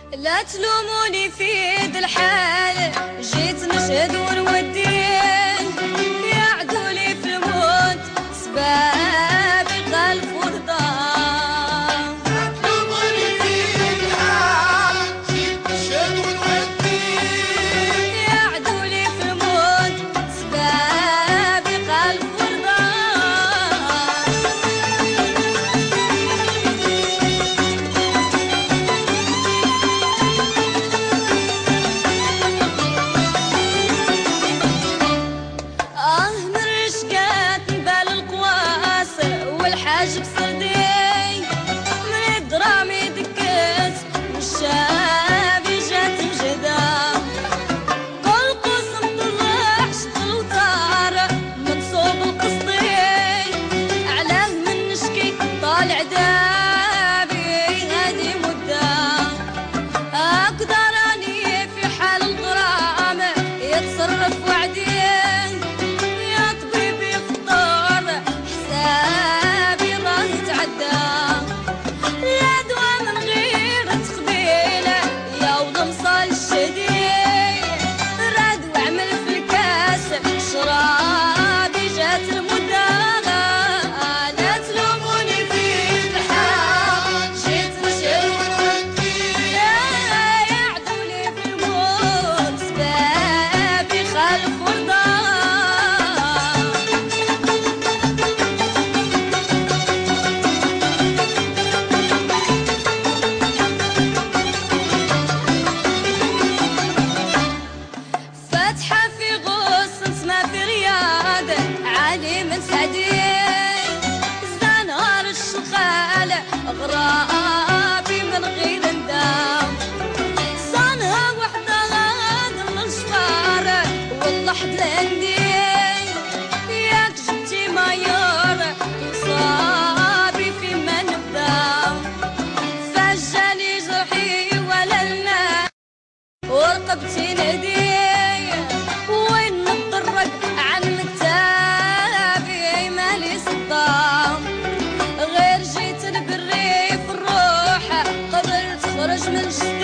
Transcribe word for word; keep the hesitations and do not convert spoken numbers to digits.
لا تلوموني في ذا الحال، جيت نشهد ونودين يعدوا لي في الموت سبابي خلف ورضا. لا تلوموني في ذا الحال، جيت نشهد ونودين يعدوا لي في الموت سبابي خلف ورضا. حاجب صدي من الدرامي دكت والشابي جات مجدا، كل قسم طلع شغل وطار منصوب القصدي، علاه من نشكي طالع دابي هادي مدة. أقدر أني في حال الغرام يتصرف وعدي، يا طبيبي في الدار حساب لا دوا من غير تقبيله يا ولمصال الشديد، راد واعمل في الكاس شرابي جات المدة. لا تلوموني في الحال، جيت نشهد ونودي يعدوا لي في الموت سبابي خلف ورضا. من سعدي زنهار الشغال غرابي من غير ندام، صانها وحدها من الشفار واللحد لندي، ياك جبتي مايور صابي في ما نبدا، فجاني جرحي ولا الماء ورقبتي ندي، وين نتطرق عن مكتابي مالي صدام، غير جيت نبري في الروح قبل تخرج من